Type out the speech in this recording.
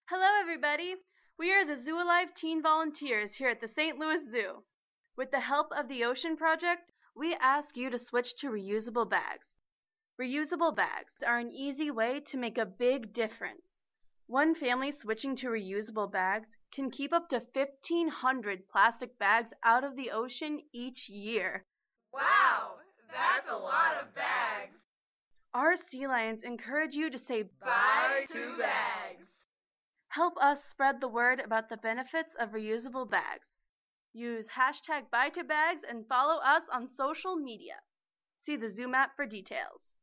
Hello, everybody. We are the Zoo Alive Teen Volunteers here at the St. Louis Zoo. With the help of the Ocean Project, we ask you to switch to reusable bags. Reusable bags are an easy way to make a big difference. One family switching to reusable bags can keep up to 1,500 plastic bags out of the ocean each year. Wow, that's a lot of bags. Our sea lions encourage you to say Bye to bags. Help us spread the word about the benefits of reusable bags. Use hashtag #BuyToBags and follow us on social media. See the Zoom app for details.